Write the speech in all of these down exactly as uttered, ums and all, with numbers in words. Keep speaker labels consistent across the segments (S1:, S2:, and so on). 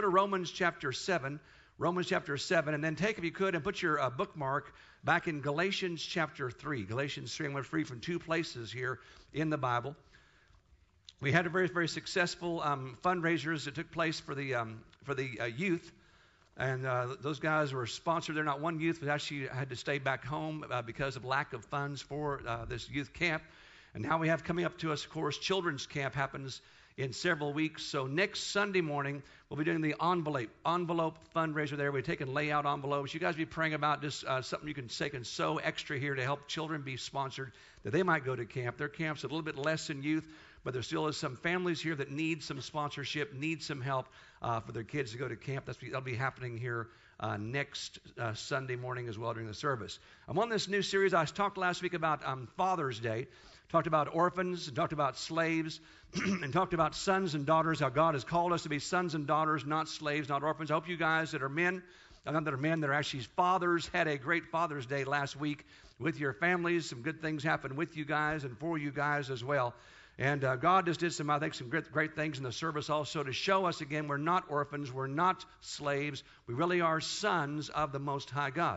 S1: to Romans chapter seven, Romans chapter seven, and then take, if you could, and put your uh, bookmark back in Galatians chapter three. Galatians three, I'm going to read from two places here in the Bible. We had a very, very successful um, fundraisers that took place for the um, for the uh, youth, and uh, those guys were sponsored. They're not one youth, but actually had to stay back home uh, because of lack of funds for uh, this youth camp. And now we have coming up to us, of course, children's camp happens in several weeks. So next Sunday morning, we'll be doing the envelope envelope fundraiser there. We're taking layout envelopes. You guys be praying about just uh, something you can take and sew extra here to help children be sponsored, that they might go to camp. Their camp's a little bit less in youth, but there still is some families here that need some sponsorship, need some help uh, for their kids to go to camp. That's, that'll be happening here uh, next uh, Sunday morning as well during the service. I'm on this new series. I talked last week about um, Father's Day. Talked about orphans, and talked about slaves, and talked about sons and daughters, how God has called us to be sons and daughters, not slaves, not orphans. I hope you guys that are men, not that are men, that are actually fathers, had a great Father's Day last week with your families. Some good things happened with you guys and for you guys as well. And uh, God just did some, I think, some great, great things in the service also to show us again we're not orphans, we're not slaves. We really are sons of the Most High God.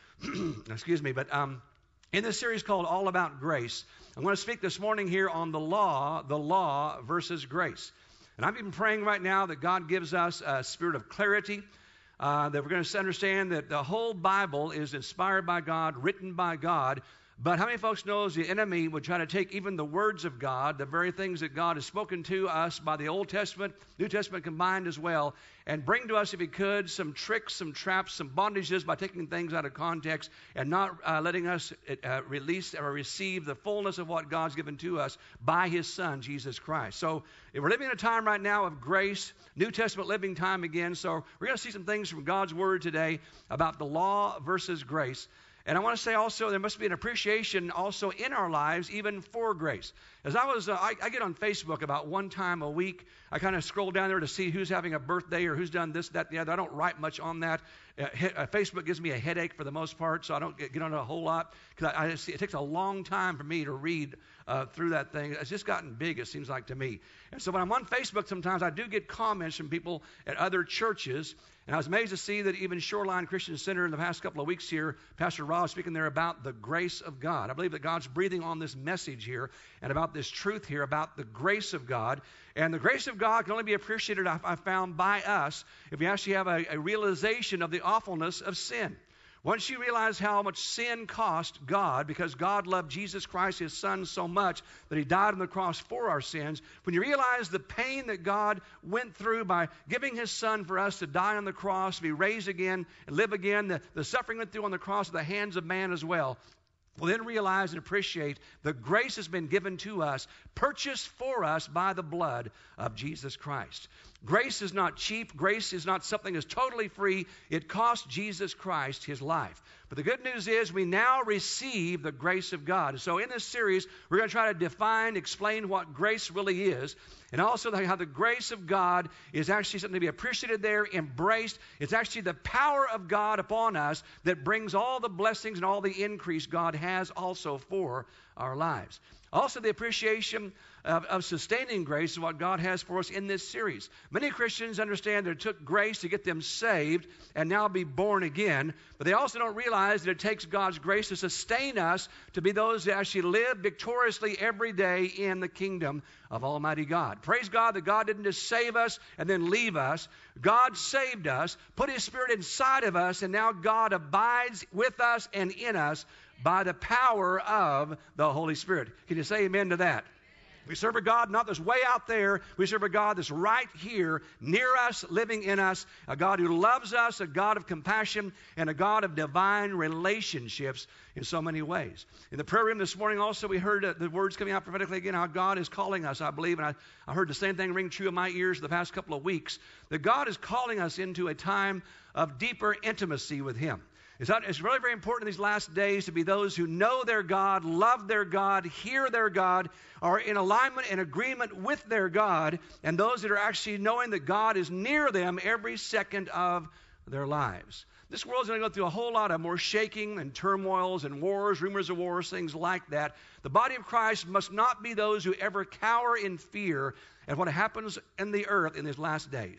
S1: Excuse me, but um, in this series called All About Grace, I'm going to speak this morning here on the law, the law versus grace. And I'm even praying right now that God gives us a spirit of clarity, uh, that we're going to understand that the whole Bible is inspired by God, written by God. But how many folks knows the enemy would try to take even the words of God, the very things that God has spoken to us by the Old Testament, New Testament combined as well, and bring to us, if he could, some tricks, some traps, some bondages by taking things out of context and not uh, letting us uh, release or receive the fullness of what God's given to us by his Son, Jesus Christ. So we're living in a time right now of grace, New Testament living time again. So we're going to see some things from God's Word today about the law versus grace. And I want to say also there must be an appreciation also in our lives even for grace. As I was, uh, I, I get on Facebook about one time a week. I kind of scroll down there to see who's having a birthday or who's done this, that, and the other. I don't write much on that. Uh, he, uh, Facebook gives me a headache for the most part, so I don't get, get on it a whole lot. Because I, I see, it takes a long time for me to read uh, through that thing. It's just gotten big, it seems like to me. And so when I'm on Facebook sometimes, I do get comments from people at other churches. And I was amazed to see that even Shoreline Christian Center in the past couple of weeks here, Pastor Rob speaking there about the grace of God. I believe that God's breathing on this message here and about this truth here about the grace of God. And the grace of God can only be appreciated, I, I found, by us if we actually have a, a realization of the awfulness of sin. Once you realize how much sin cost God, because God loved Jesus Christ, his Son, so much that he died on the cross for our sins, when you realize the pain that God went through by giving his Son for us to die on the cross, to be raised again and live again, the, the suffering went through on the cross at the hands of man as well, we'll then realize and appreciate the grace has been given to us, purchased for us by the blood of Jesus Christ. Grace is not cheap. Grace is not something that's totally free. It cost Jesus Christ his life. But the good news is we now receive the grace of God. So in this series, we're going to try to define, explain what grace really is, and also how the grace of God is actually something to be appreciated there, embraced. It's actually the power of God upon us that brings all the blessings and all the increase God has also for our lives. Also, the appreciation of, of sustaining grace is what God has for us in this series. Many Christians understand that it took grace to get them saved and now be born again, but they also don't realize that it takes God's grace to sustain us to be those that actually live victoriously every day in the kingdom of Almighty God. Praise God that God didn't just save us and then leave us. God saved us, put his Spirit inside of us, and now God abides with us and in us by the power of the Holy Spirit. Can you say amen to that? We serve a God not that's way out there. We serve a God that's right here, near us, living in us, a God who loves us, a God of compassion, and a God of divine relationships in so many ways. In the prayer room this morning also, we heard uh, the words coming out prophetically again, how God is calling us, I believe, and I, I heard the same thing ring true in my ears the past couple of weeks, that God is calling us into a time of deeper intimacy with him. It's, not, it's really very important in these last days to be those who know their God, love their God, hear their God, are in alignment and agreement with their God, and those that are actually knowing that God is near them every second of their lives. This world's going to go through a whole lot of more shaking and turmoils and wars, rumors of wars, things like that. The body of Christ must not be those who ever cower in fear at what happens in the earth in these last days.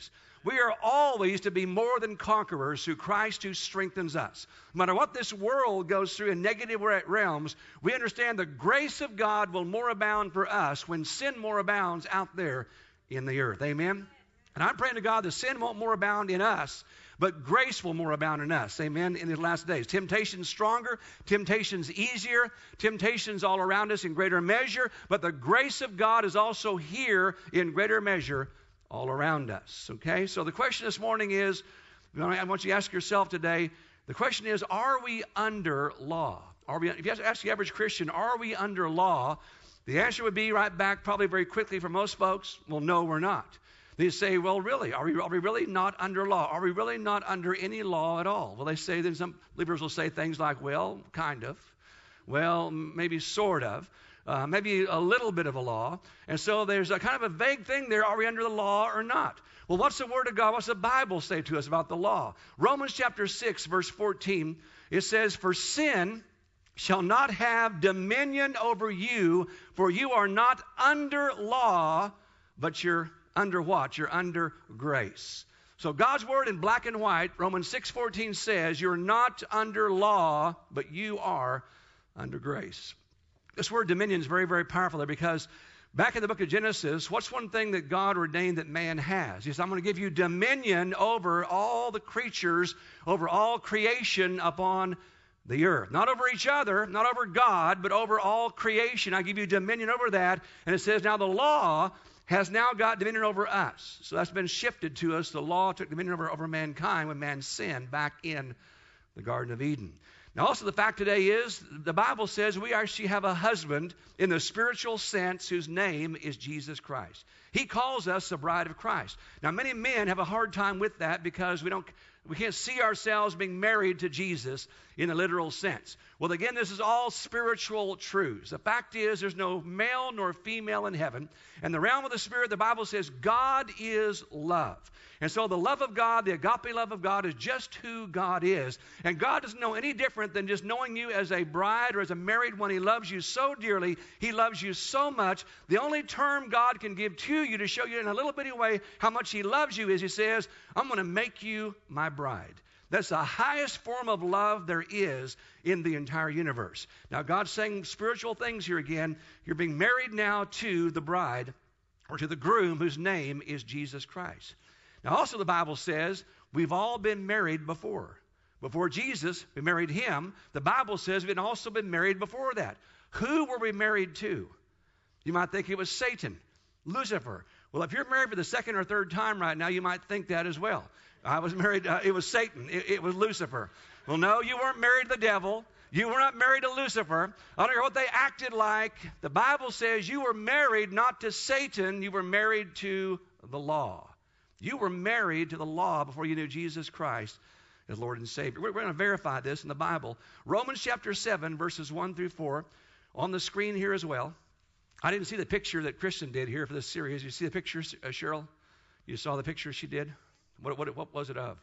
S1: We are always to be more than conquerors through Christ who strengthens us. No matter what this world goes through in negative realms, we understand the grace of God will more abound for us when sin more abounds out there in the earth. Amen? And I'm praying to God that sin won't more abound in us, but grace will more abound in us. Amen? In these last days. Temptation's stronger. Temptation's easier. Temptation's all around us in greater measure. But the grace of God is also here in greater measure all around us. Okay? So the question this morning is, I want you to ask yourself today, the question is, are we under law? Are we, if you have to ask the average Christian, are we under law? The answer would be right back probably very quickly for most folks, well, no, we're not. They say, well, really, are we, are we really not under law? Are we really not under any law at all? Well, they say, then some believers will say things like, well, kind of. Well, maybe sort of. Uh, maybe a little bit of a law. And so there's a kind of a vague thing there. Are we under the law or not? Well, what's the Word of God? What's the Bible say to us about the law? Romans chapter six, verse fourteen, it says, for sin shall not have dominion over you, for you are not under law, but you're under what? You're under grace. So God's word in black and white, Romans six fourteen says, you're not under law, but you are under grace. This word dominion is very, very powerful there because back in the book of Genesis, what's one thing that God ordained that man has? He says, I'm going to give you dominion over all the creatures, over all creation upon the earth. Not over each other, not over God, but over all creation. I give you dominion over that. And it says, now the law has now got dominion over us. So that's been shifted to us. The law took dominion over, over mankind when man sinned back in the Garden of Eden. Now also the fact today is the Bible says we actually have a husband in the spiritual sense whose name is Jesus Christ. He calls us the bride of Christ. Now many men have a hard time with that because we don't we can't see ourselves being married to Jesus in a literal sense. Well, again, this is all spiritual truths. The fact is there's no male nor female in heaven. And the realm of the Spirit, the Bible says God is love. And so the love of God, the agape love of God, is just who God is. And God doesn't know any different than just knowing you as a bride or as a married one. He loves you so dearly. He loves you so much. The only term God can give to you to show you in a little bitty way how much He loves you is He says, I'm going to make you my bride. That's the highest form of love there is in the entire universe. Now, God's saying spiritual things here again. You're being married now to the bride or to the groom whose name is Jesus Christ. Now, also the Bible says we've all been married before. Before Jesus, we married Him. The Bible says we've also been married before that. Who were we married to? You might think it was Satan, Lucifer. Well, if you're married for the second or third time right now, you might think that as well. I was married, uh, it was Satan, it, it was Lucifer. Well, no, you weren't married to the devil. You were not married to Lucifer. I don't care what they acted like. The Bible says you were married not to Satan, you were married to the law. You were married to the law before you knew Jesus Christ as Lord and Savior. We're, we're going to verify this in the Bible. Romans chapter seven, verses one through four, on the screen here as well. I didn't see the picture that Kristen did here for this series. You see the picture, uh, Cheryl? You saw the picture she did? What, what, what was it of?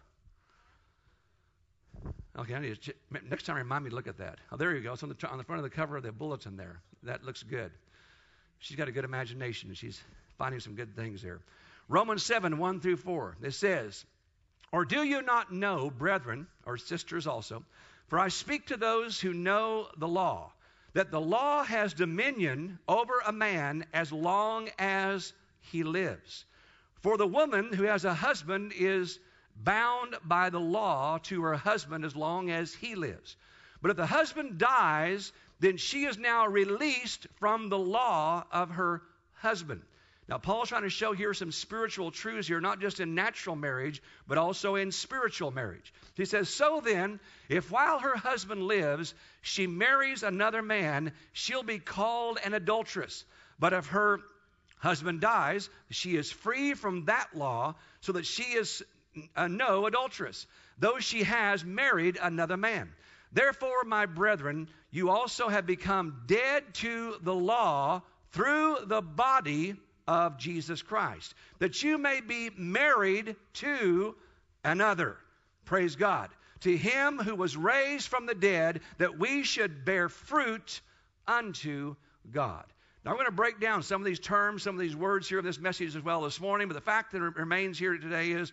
S1: Okay, I need to, next time remind me to look at that. Oh, there you go. It's on the, on the front of the cover of the bulletin there. That looks good. She's got a good imagination. She's finding some good things there. Romans seven, one through four. It says, or do you not know, brethren, or sisters also, for I speak to those who know the law, that the law has dominion over a man as long as he lives. For the woman who has a husband is bound by the law to her husband as long as he lives. But if the husband dies, then she is now released from the law of her husband. Now, Paul's trying to show here some spiritual truths here, not just in natural marriage, but also in spiritual marriage. He says, so then, if while her husband lives, she marries another man, she'll be called an adulteress. But if her husband dies, she is free from that law, so that she is uh, no adulteress, though she has married another man. Therefore, my brethren, you also have become dead to the law through the body of Jesus Christ, that you may be married to another. Praise God. To Him who was raised from the dead, that we should bear fruit unto God. Now, we're going to break down some of these terms, some of these words here in this message as well this morning, but the fact that remains here today is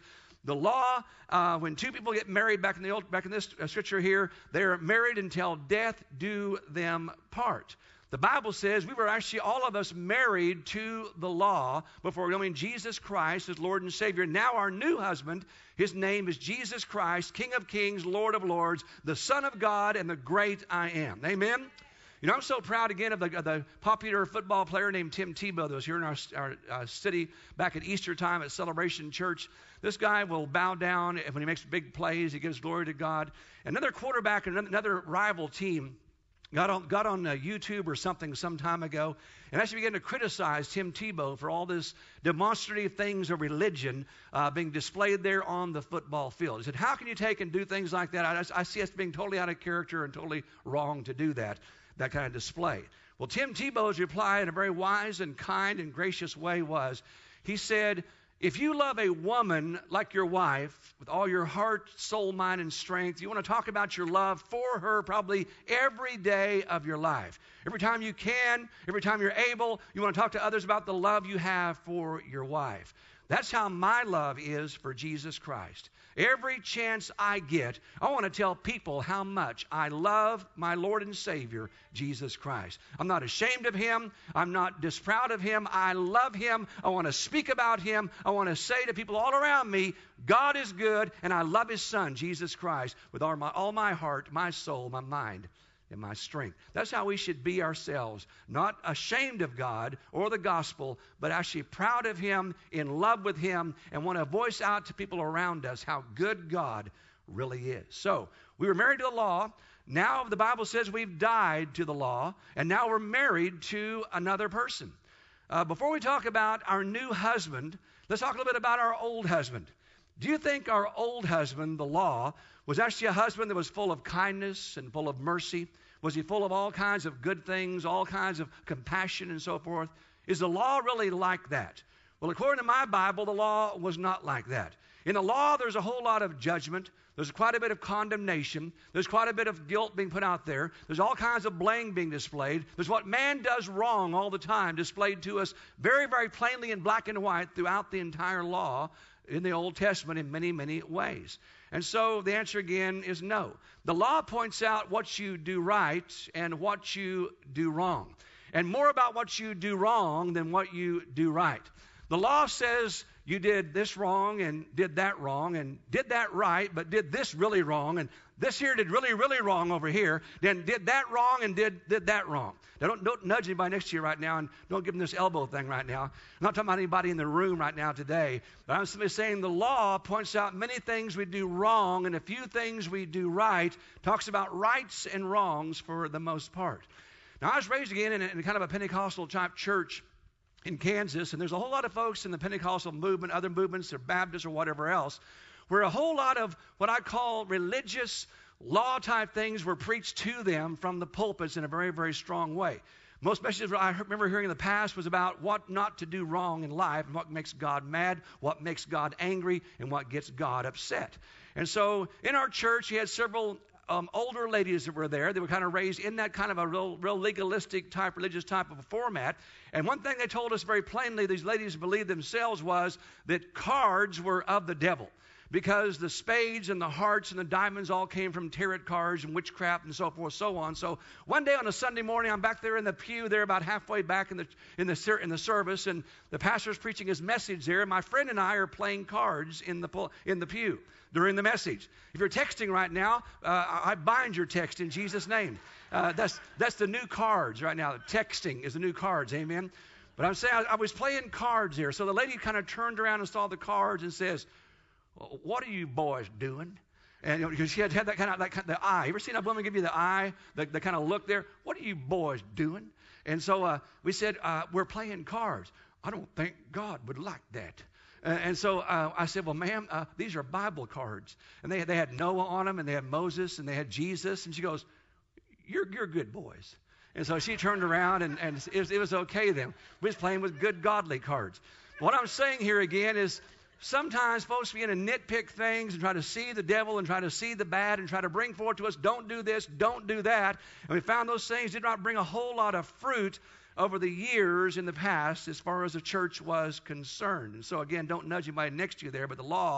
S1: The law, uh, when two people get married back in the old, back in this uh, scripture here, they are married until death do them part. The Bible says we were actually, all of us, married to the law before knowing Jesus Christ as Lord and Savior. Now our new husband, his name is Jesus Christ, King of Kings, Lord of Lords, the Son of God, and the great I am. Amen? You know, I'm so proud again of the, of the popular football player named Tim Tebow that was here in our, our uh, city back at Easter time at Celebration Church. This guy will bow down when he makes big plays. He gives glory to God. Another quarterback in another rival team got on, got on uh, YouTube or something some time ago and actually began to criticize Tim Tebow for all this demonstrative things of religion uh, being displayed there on the football field. He said, how can you take and do things like that? I, I see us being totally out of character and totally wrong to do that, that kind of display. Well, Tim Tebow's reply in a very wise and kind and gracious way was, he said, if you love a woman like your wife with all your heart, soul, mind, and strength, you want to talk about your love for her probably every day of your life. Every time you can, every time you're able, you want to talk to others about the love you have for your wife. That's how my love is for Jesus Christ. Every chance I get, I want to tell people how much I love my Lord and Savior, Jesus Christ. I'm not ashamed of Him. I'm not disproud of Him. I love Him. I want to speak about Him. I want to say to people all around me, God is good, and I love His Son, Jesus Christ, with all my, all my heart, my soul, my mind, and my strength. That's how we should be ourselves. Not ashamed of God or the gospel, but actually proud of Him, in love with Him, and want to voice out to people around us how good God really is. So, we were married to the law. Now the Bible says we've died to the law, and now we're married to another person. Uh, before we talk about our new husband, let's talk a little bit about our old husband. Do you think our old husband, the law, was actually a husband that was full of kindness and full of mercy? Was he full of all kinds of good things, all kinds of compassion and so forth? Is the law really like that? Well, according to my Bible, the law was not like that. In the law, there's a whole lot of judgment. There's quite a bit of condemnation. There's quite a bit of guilt being put out there. There's all kinds of blame being displayed. There's what man does wrong all the time displayed to us very, very plainly in black and white throughout the entire law in the Old Testament in many, many ways. And so the answer again is no. The law points out what you do right and what you do wrong, and more about what you do wrong than what you do right. The law says you did this wrong and did that wrong and did that right, but did this really wrong, and this here did really, really wrong over here, then did that wrong and did, did that wrong. Now, don't, don't nudge anybody next to you right now, and don't give them this elbow thing right now. I'm not talking about anybody in the room right now today, but I'm simply saying the law points out many things we do wrong and a few things we do right, talks about rights and wrongs for the most part. Now, I was raised again in, a, in kind of a Pentecostal type church in Kansas, and there's a whole lot of folks in the Pentecostal movement, other movements, or Baptists or whatever else, where a whole lot of what I call religious law type things were preached to them from the pulpits in a very, very strong way. Most messages I remember hearing in the past was about what not to do wrong in life and what makes God mad, what makes God angry, and what gets God upset. And so in our church, we had several Um, older ladies that were there. They were kind of raised in that kind of a real, real legalistic type, religious type of a format. And one thing they told us very plainly, these ladies believed themselves, was that cards were of the devil, because the spades and the hearts and the diamonds all came from tarot cards and witchcraft and so forth, so on. So one day on a Sunday morning, I'm back there in the pew there about halfway back in the in the in the service, and the pastor's preaching his message there. My friend and I are playing cards in the in the pew during the message. If you're texting right now, uh, I bind your text in Jesus' name. Uh, that's that's the new cards right now. Texting is the new cards, amen? But I'm saying I, I was playing cards here. So the lady kind of turned around and saw the cards and says, well, what are you boys doing? And you know, because she had, had that kind of that kind of, the eye. You ever seen a woman give you the eye, the, the kind of look there? What are you boys doing? And so uh, we said, uh, we're playing cards. I don't think God would like that. Uh, and so uh, I said, well, ma'am, uh, these are Bible cards. And they, they had Noah on them, and they had Moses, and they had Jesus. And she goes, you're, you're good boys. And so she turned around, and, and it, was, it was okay then. We was playing with good, godly cards. What I'm saying here again is sometimes folks begin to nitpick things and try to see the devil and try to see the bad and try to bring forward to us, don't do this, don't do that. And we found those things did not bring a whole lot of fruit over the years in the past as far as the church was concerned. And so again, don't nudge anybody next to you there, but the law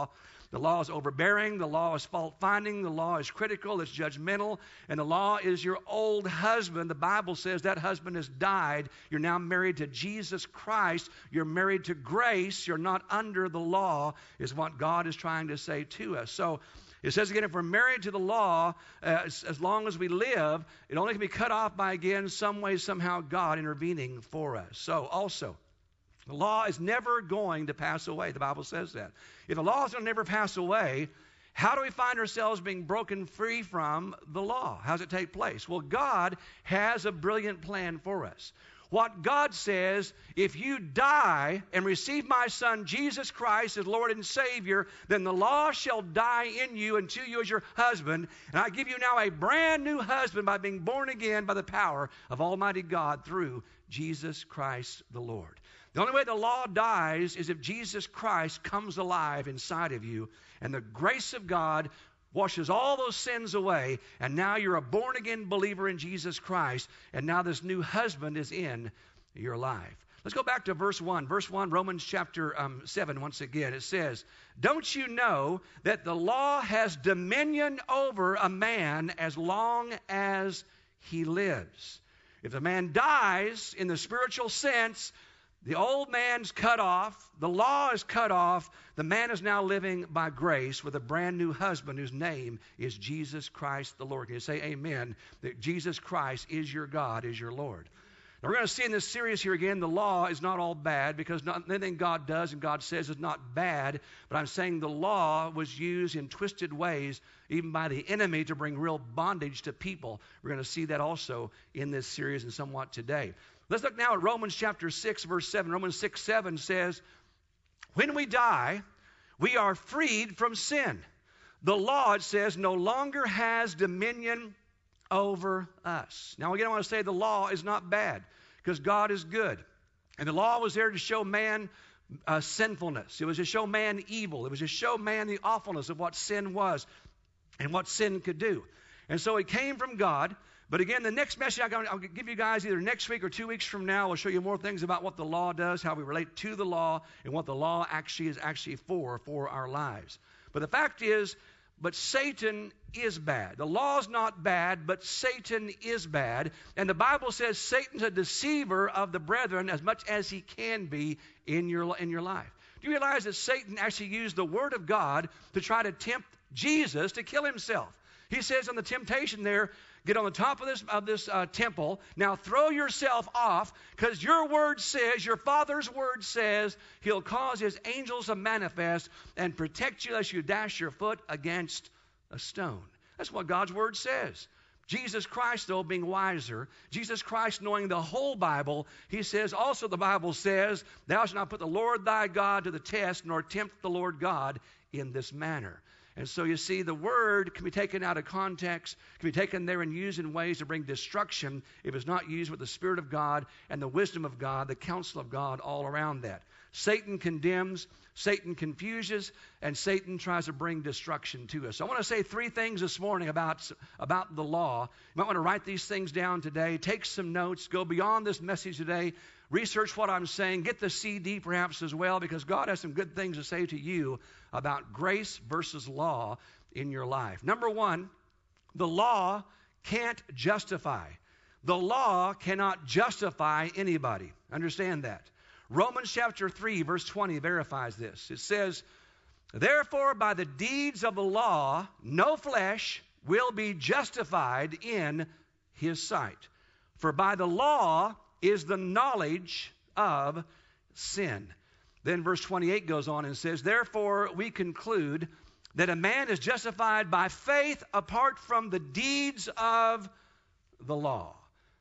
S1: The law is overbearing. The law is fault-finding. The law is critical. It's judgmental. And the law is your old husband. The Bible says that husband has died. You're now married to Jesus Christ. You're married to grace. You're not under the law, is what God is trying to say to us. So it says again, if we're married to the law, uh, as, as long as we live, it only can be cut off by, again, some way, somehow, God intervening for us. So also, the law is never going to pass away. The Bible says that. If the law is going to never pass away, how do we find ourselves being broken free from the law? How does it take place? Well, God has a brilliant plan for us. What God says, if you die and receive my Son, Jesus Christ, as Lord and Savior, then the law shall die in you and to you as your husband. And I give you now a brand new husband by being born again by the power of Almighty God through Jesus Christ the Lord. The only way the law dies is if Jesus Christ comes alive inside of you, and the grace of God washes all those sins away, and now you're a born-again believer in Jesus Christ, and now this new husband is in your life. Let's go back to verse one. Verse one, Romans chapter um, seven, once again. It says, don't you know that the law has dominion over a man as long as he lives? If a man dies in the spiritual sense, the old man's cut off, the law is cut off, the man is now living by grace with a brand new husband whose name is Jesus Christ the Lord. Can you say amen, that Jesus Christ is your God, is your Lord? Now we're going to see in this series here again, the law is not all bad, because not, anything God does and God says is not bad, but I'm saying the law was used in twisted ways, even by the enemy, to bring real bondage to people. We're going to see that also in this series and somewhat today. Let's look now at Romans chapter six, verse seven. Romans six, seven says, when we die, we are freed from sin. The law, it says, no longer has dominion over us. Now, again, I want to say the law is not bad, because God is good. And the law was there to show man uh, sinfulness. It was to show man evil. It was to show man the awfulness of what sin was and what sin could do. And so it came from God. But again, the next message I'll give you guys either next week or two weeks from now will show you more things about what the law does, how we relate to the law, and what the law actually is actually for, for our lives. But the fact is, but Satan is bad. The law's not bad, but Satan is bad. And the Bible says Satan's a deceiver of the brethren as much as he can be in your, in your life. Do you realize that Satan actually used the Word of God to try to tempt Jesus to kill himself? He says on the temptation there, get on the top of this, of this uh, temple. Now throw yourself off, because your word says, your Father's word says, he'll cause his angels to manifest and protect you lest you dash your foot against a stone. That's what God's word says. Jesus Christ, though, being wiser, Jesus Christ knowing the whole Bible, he says, also the Bible says, thou shalt not put the Lord thy God to the test, nor tempt the Lord God in this manner. And so you see, the word can be taken out of context, can be taken there and used in ways to bring destruction if it's not used with the Spirit of God and the wisdom of God, the counsel of God all around that. Satan condemns, Satan confuses, and Satan tries to bring destruction to us. So I want to say three things this morning about, about the law. You might want to write these things down today. Take some notes. Go beyond this message today. Research what I'm saying. Get the C D perhaps as well, because God has some good things to say to you about grace versus law in your life. Number one, the law can't justify. The law cannot justify anybody. Understand that. Romans chapter three, verse twenty verifies this. It says, therefore, by the deeds of the law, no flesh will be justified in his sight. For by the law is the knowledge of sin. Then verse twenty-eight goes on and says, therefore we conclude that a man is justified by faith apart from the deeds of the law.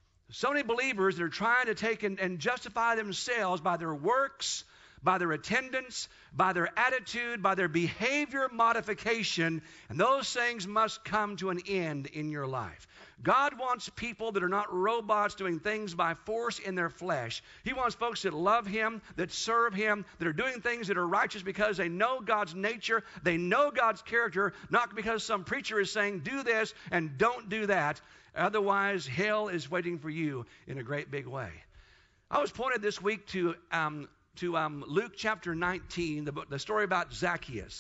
S1: So many believers that are trying to take and, and justify themselves by their works, by their attendance, by their attitude, by their behavior modification, and those things must come to an end in your life. God wants people that are not robots doing things by force in their flesh. He wants folks that love Him, that serve Him, that are doing things that are righteous because they know God's nature, they know God's character, not because some preacher is saying do this and don't do that. Otherwise, hell is waiting for you in a great big way. I was pointed this week to um, to um, Luke chapter nineteen, the, the story about Zacchaeus.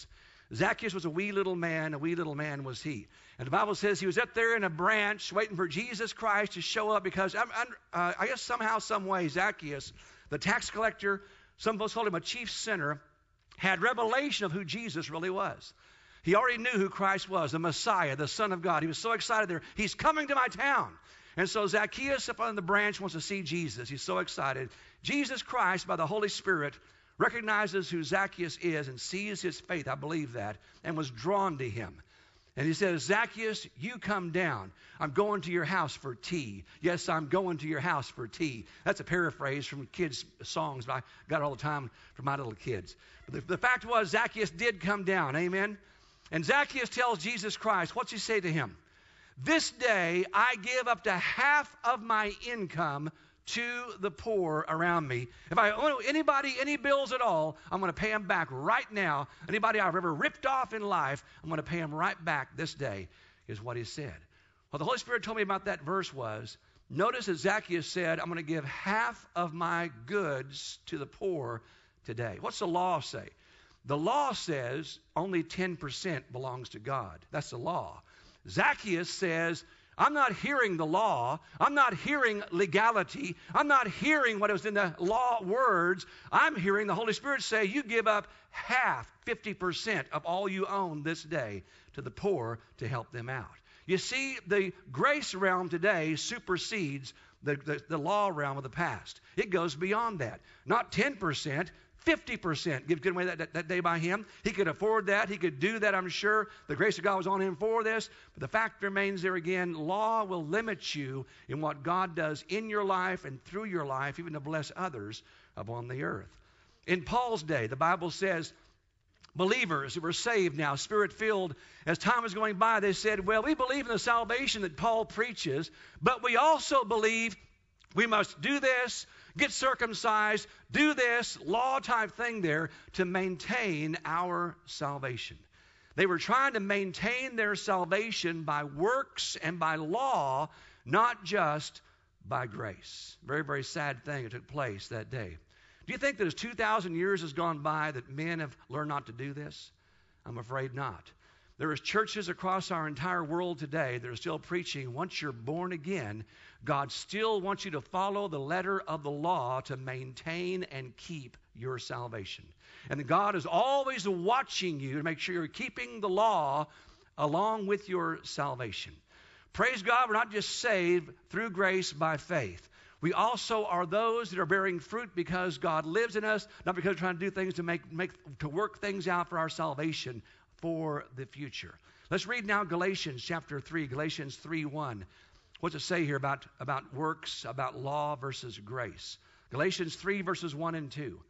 S1: Zacchaeus was a wee little man, a wee little man was he. And the Bible says he was up there in a branch waiting for Jesus Christ to show up because, uh, I guess somehow, some way, Zacchaeus, the tax collector, some folks called him a chief sinner, had revelation of who Jesus really was. He already knew who Christ was, the Messiah, the Son of God. He was so excited there. He's coming to my town. And so Zacchaeus up on the branch wants to see Jesus. He's so excited. Jesus Christ, by the Holy Spirit, recognizes who Zacchaeus is and sees his faith. I believe that. And was drawn to him. And he says, Zacchaeus, you come down. I'm going to your house for tea. Yes, I'm going to your house for tea. That's a paraphrase from kids' songs, but I got it all the time from my little kids. But the, the fact was, Zacchaeus did come down. Amen? And Zacchaeus tells Jesus Christ, what's he say to him? This day I give up to half of my income to the poor around me. If I owe anybody any bills at all, I'm going to pay them back right now. Anybody I've ever ripped off in life, I'm going to pay them right back this day, is what he said. What the Holy Spirit told me about that verse was, notice that Zacchaeus said, I'm going to give half of my goods to the poor today. What's the law say? The law says only ten percent belongs to God. That's the law. Zacchaeus says, I'm not hearing the law. I'm not hearing legality. I'm not hearing what was in the law words. I'm hearing the Holy Spirit say, you give up half, fifty percent of all you own this day to the poor to help them out. You see, the grace realm today supersedes the, the, the law realm of the past. It goes beyond that. Not ten percent. fifty percent given away that, that, that day by him. He could afford that. He could do that, I'm sure. The grace of God was on him for this. But the fact remains there again, law will limit you in what God does in your life and through your life, even to bless others upon the earth. In Paul's day, the Bible says, believers who were saved now, Spirit-filled, as time was going by, they said, well, we believe in the salvation that Paul preaches, but we also believe we must do this, get circumcised, do this law-type thing there to maintain our salvation. They were trying to maintain their salvation by works and by law, not just by grace. Very, very sad thing that took place that day. Do you think that as two thousand years has gone by that men have learned not to do this? I'm afraid not. There is churches across our entire world today that are still preaching, once you're born again, God still wants you to follow the letter of the law to maintain and keep your salvation. And God is always watching you to make sure you're keeping the law along with your salvation. Praise God, we're not just saved through grace by faith. We also are those that are bearing fruit because God lives in us, not because we're trying to do things to make, make to work things out for our salvation for the future. Let's read now Galatians chapter three, Galatians three one. What's it say here about, about works, about law versus grace? Galatians three, verses one and two.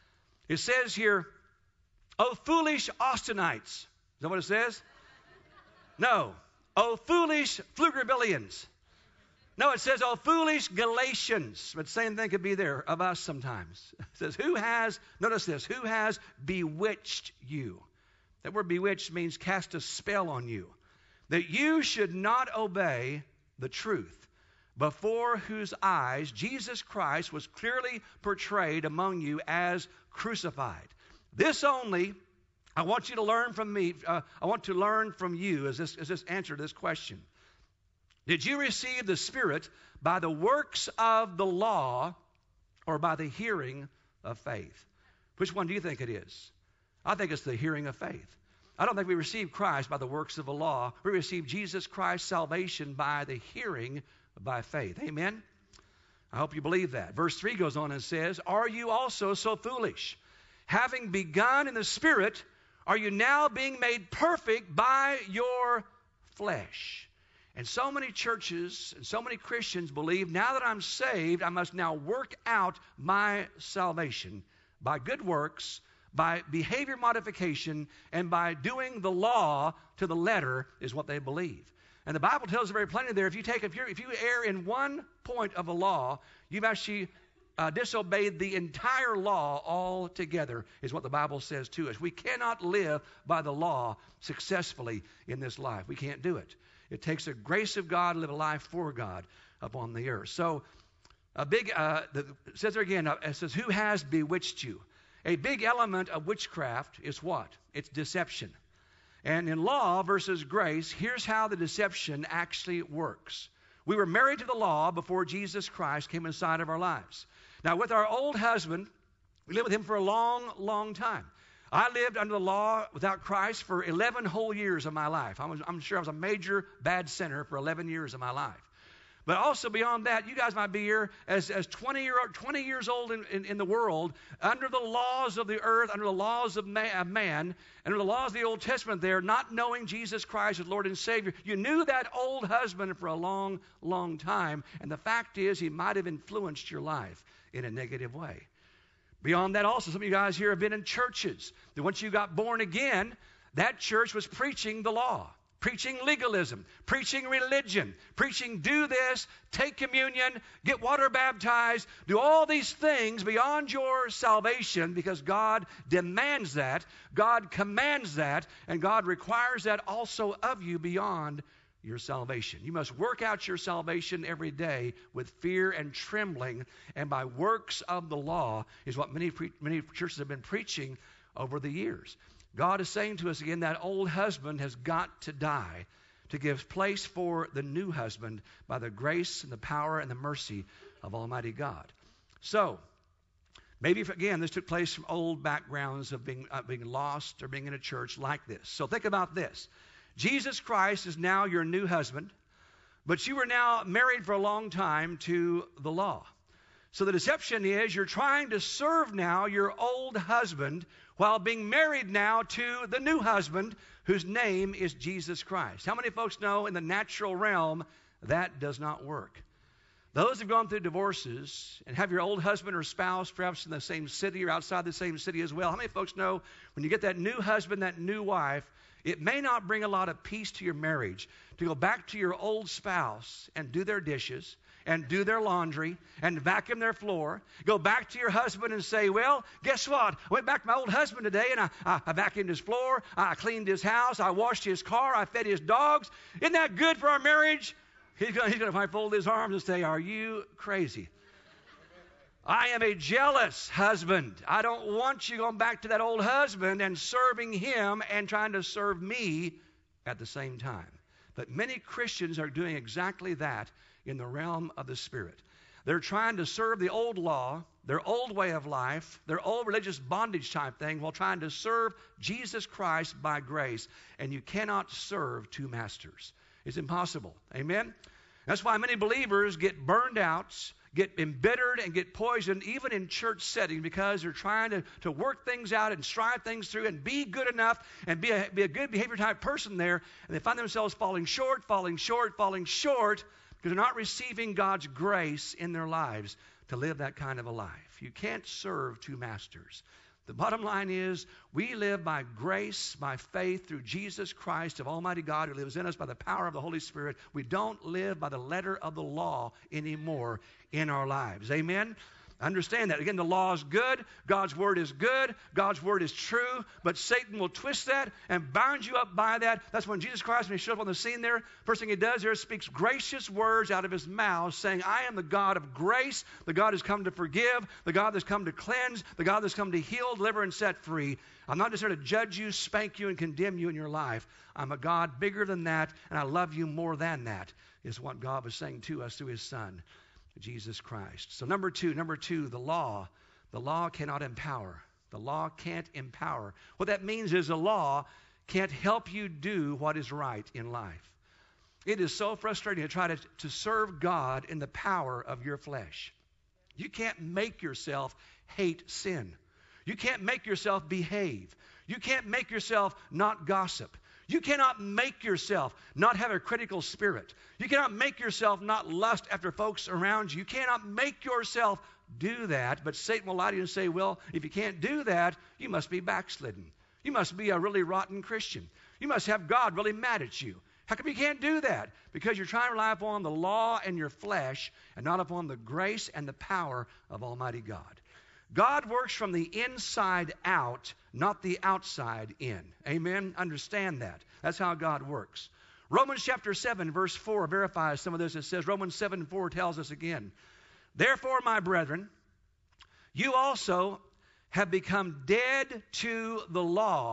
S1: It says here, O foolish Austinites. Is that what it says? No. O foolish Pflugervillians. No, it says, O foolish Galatians. But same thing could be there of us sometimes. It says, who has, notice this, who has bewitched you? That word bewitched means cast a spell on you, that you should not obey the truth, before whose eyes Jesus Christ was clearly portrayed among you as crucified. This only, I want you to learn from me, uh, I want to learn from you as this, as this answer to this question. Did you receive the Spirit by the works of the law or by the hearing of faith? Which one do you think it is? I think it's the hearing of faith. I don't think we receive Christ by the works of the law. We receive Jesus Christ's salvation by the hearing by faith. Amen? I hope you believe that. Verse three goes on and says, are you also so foolish? Having begun in the Spirit, are you now being made perfect by your flesh? And so many churches and so many Christians believe, now that I'm saved, I must now work out my salvation by good works, by behavior modification, and by doing the law to the letter is what they believe. And the Bible tells us very plainly there, if you take, if you if you err in one point of a law, you've actually uh, disobeyed the entire law altogether, is what the Bible says to us. We cannot live by the law successfully in this life. We can't do it. It takes the grace of God to live a life for God upon the earth. So a big, uh, the, it says there again, uh, it says, who has bewitched you? A big element of witchcraft is what? It's deception. And in law versus grace, here's how the deception actually works. We were married to the law before Jesus Christ came inside of our lives. Now, with our old husband, we lived with him for a long, long time. I lived under the law without Christ for eleven whole years of my life. I was, I'm sure I was a major bad sinner for eleven years of my life. But also beyond that, you guys might be here as, as twenty, year, twenty years old in, in, in the world, under the laws of the earth, under the laws of man, of man, under the laws of the Old Testament there, not knowing Jesus Christ as Lord and Savior. You knew that old husband for a long, long time, and the fact is he might have influenced your life in a negative way. Beyond that also, some of you guys here have been in churches that once you got born again, that church was preaching the law. Preaching legalism, preaching religion, preaching do this, take communion, get water baptized, do all these things beyond your salvation because God demands that, God commands that, and God requires that also of you beyond your salvation. You must work out your salvation every day with fear and trembling, and by works of the law is what many, pre- many churches have been preaching over the years. God is saying to us again, that old husband has got to die to give place for the new husband by the grace and the power and the mercy of Almighty God. So, maybe if, again, this took place from old backgrounds of being, uh, being lost or being in a church like this. So think about this. Jesus Christ is now your new husband, but you were now married for a long time to the law. So the deception is you're trying to serve now your old husband while being married now to the new husband whose name is Jesus Christ. How many folks know in the natural realm that does not work? Those who've gone through divorces and have your old husband or spouse perhaps in the same city or outside the same city as well, how many folks know when you get that new husband, that new wife, it may not bring a lot of peace to your marriage to go back to your old spouse and do their dishes and do their laundry and vacuum their floor, go back to your husband and say, well, guess what? I went back to my old husband today and I, I, I vacuumed his floor, I cleaned his house, I washed his car, I fed his dogs. Isn't that good for our marriage? He's going to fold his arms and say, are you crazy? I am a jealous husband. I don't want you going back to that old husband and serving him and trying to serve me at the same time. But many Christians are doing exactly that in the realm of the Spirit. They're trying to serve the old law, their old way of life, their old religious bondage type thing, while trying to serve Jesus Christ by grace. And you cannot serve two masters. It's impossible. Amen? That's why many believers get burned out, get embittered, and get poisoned, even in church settings, because they're trying to, to work things out and strive things through and be good enough and be a, be a good behavior type person there, and they find themselves falling short, falling short, falling short, because they're not receiving God's grace in their lives to live that kind of a life. You can't serve two masters. The bottom line is we live by grace, by faith through Jesus Christ of Almighty God who lives in us by the power of the Holy Spirit. We don't live by the letter of the law anymore in our lives. Amen? Understand that. Again, the law is good. God's word is good. God's word is true. But Satan will twist that and bind you up by that. That's when Jesus Christ, when he shows up on the scene there, first thing he does there is speaks gracious words out of his mouth, saying, I am the God of grace, the God who's come to forgive, the God that's come to cleanse, the God that's come to heal, deliver, and set free. I'm not just here to judge you, spank you, and condemn you in your life. I'm a God bigger than that, and I love you more than that, is what God was saying to us through his Son, Jesus Christ. So number two, number two, the law. The law cannot empower. The law can't empower. What that means is the law can't help you do what is right in life. It is so frustrating to try to, to serve God in the power of your flesh. You can't make yourself hate sin. You can't make yourself behave. You can't make yourself not gossip. You cannot make yourself not have a critical spirit. You cannot make yourself not lust after folks around you. You cannot make yourself do that. But Satan will lie to you and say, well, if you can't do that, you must be backslidden. You must be a really rotten Christian. You must have God really mad at you. How come you can't do that? Because you're trying to rely upon the law and your flesh and not upon the grace and the power of Almighty God. God works from the inside out, not the outside in. Amen? Understand that. That's how God works. Romans chapter seven, verse four verifies some of this. It says, Romans seven four tells us again, therefore, my brethren, you also have become dead to the law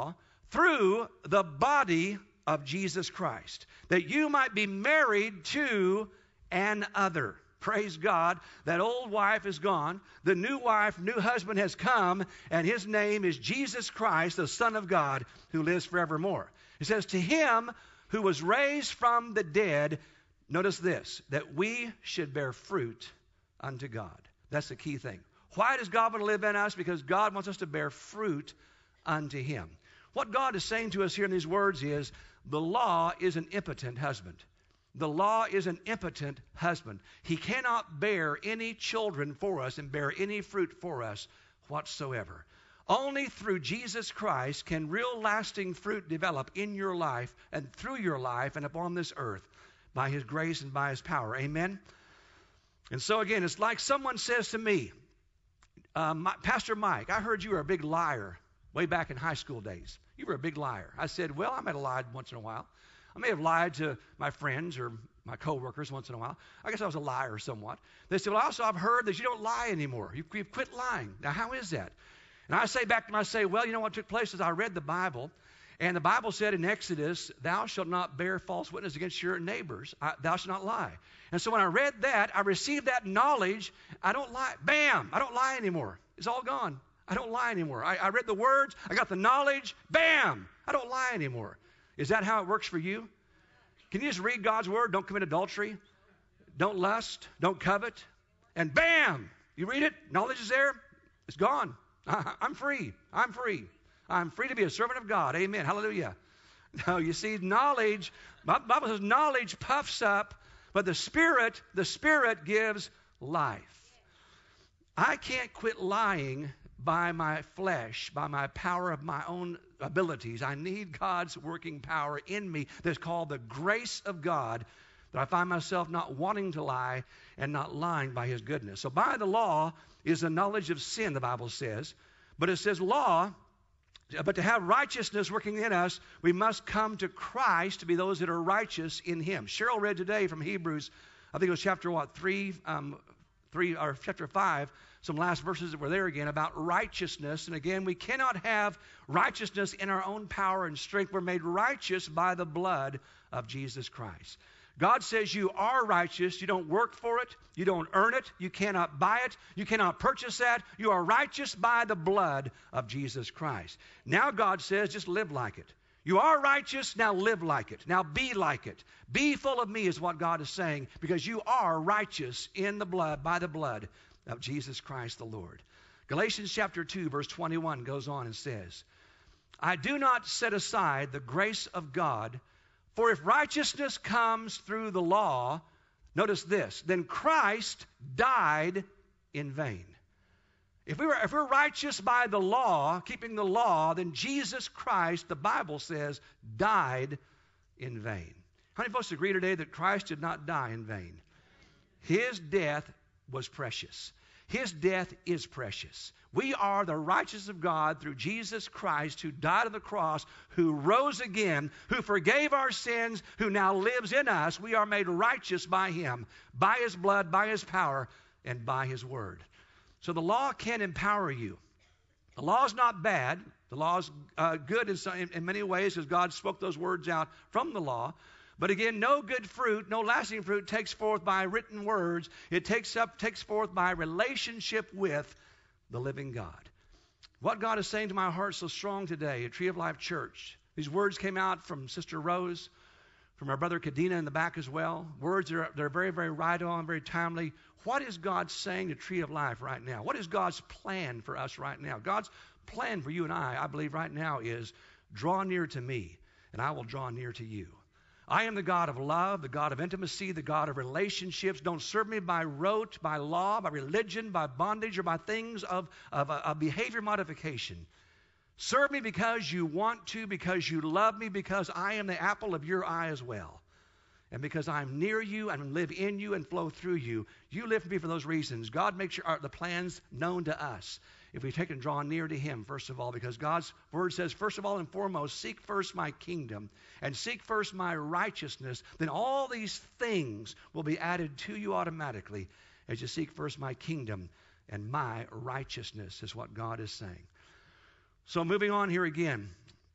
S1: through the body of Jesus Christ, that you might be married to another. Praise God. That old wife is gone. The new wife, new husband has come, and his name is Jesus Christ, the Son of God, who lives forevermore. It says, to him who was raised from the dead, notice this, that we should bear fruit unto God. That's the key thing. Why does God want to live in us? Because God wants us to bear fruit unto him. What God is saying to us here in these words is, the law is an impotent husband. The law is an impotent husband. He cannot bear any children for us and bear any fruit for us whatsoever. Only through Jesus Christ can real lasting fruit develop in your life and through your life and upon this earth by his grace and by his power. Amen? And so again, it's like someone says to me, uh, my, Pastor Mike, I heard you were a big liar way back in high school days. You were a big liar. I said, well, I might have lied once in a while. I may have lied to my friends or my coworkers once in a while. I guess I was a liar somewhat. They said, well, also I've heard that you don't lie anymore. You've, you've quit lying. Now, how is that? And I say back to them, I say, well, you know what took place is I read the Bible, and the Bible said in Exodus, thou shalt not bear false witness against your neighbors. I, thou shalt not lie. And so when I read that, I received that knowledge. I don't lie. Bam! I don't lie anymore. It's all gone. I don't lie anymore. I, I read the words. I got the knowledge. Bam! I don't lie anymore. Is that how it works for you? Can you just read God's word? Don't commit adultery. Don't lust. Don't covet. And bam! You read it. Knowledge is there. It's gone. I, I'm free. I'm free. I'm free to be a servant of God. Amen. Hallelujah. Now, you see, knowledge, the Bible says knowledge puffs up, but the Spirit, the Spirit gives life. I can't quit lying by my flesh, by my power of my own abilities. I need God's working power in me that's called the grace of God, that I find myself not wanting to lie and not lying by his goodness. So by the law is the knowledge of sin, the Bible says. But it says law, but to have righteousness working in us, we must come to Christ to be those that are righteous in him. Cheryl read today from Hebrews, I think it was chapter what, three, um, three or chapter five, some last verses that were there again about righteousness. And again, we cannot have righteousness in our own power and strength. We're made righteous by the blood of Jesus Christ. God says you are righteous. You don't work for it. You don't earn it. You cannot buy it. You cannot purchase that. You are righteous by the blood of Jesus Christ. Now God says just live like it. You are righteous, now live like it. Now be like it. Be full of me is what God is saying, because you are righteous in the blood, by the blood of Jesus Christ the Lord. Galatians chapter two, verse twenty-one goes on and says, I do not set aside the grace of God, for if righteousness comes through the law, notice this, then Christ died in vain. If we were, if we're righteous by the law, keeping the law, then Jesus Christ, the Bible says, died in vain. How many folks agree today that Christ did not die in vain? His death was precious. His death is precious. We are the righteousness of God through Jesus Christ, who died on the cross, who rose again, who forgave our sins, who now lives in us. We are made righteous by him, by his blood, by his power, and by his word. So the law can empower you. The law is not bad. The law is uh, good in, some, in, in many ways, because God spoke those words out from the law. But again, no good fruit, no lasting fruit takes forth by written words. It takes up, takes forth by relationship with the living God. What God is saying to my heart so strong today at Tree of Life Church, these words came out from Sister Rose, from our brother Kadena in the back as well. Words that are, that are very, very right on, very timely. What is God saying to Tree of Life right now? What is God's plan for us right now? God's plan for you and I, I believe right now, is draw near to me, and I will draw near to you. I am the God of love, the God of intimacy, the God of relationships. Don't serve me by rote, by law, by religion, by bondage, or by things of, of, of behavior modification. Serve me because you want to, because you love me, because I am the apple of your eye as well. And because I'm near you and live in you and flow through you. You live for me for those reasons. God makes your, the plans known to us if we take and draw near to him, first of all, because God's word says, first of all and foremost, seek first my kingdom and seek first my righteousness. Then all these things will be added to you automatically as you seek first my kingdom and my righteousness, is what God is saying. So moving on here again,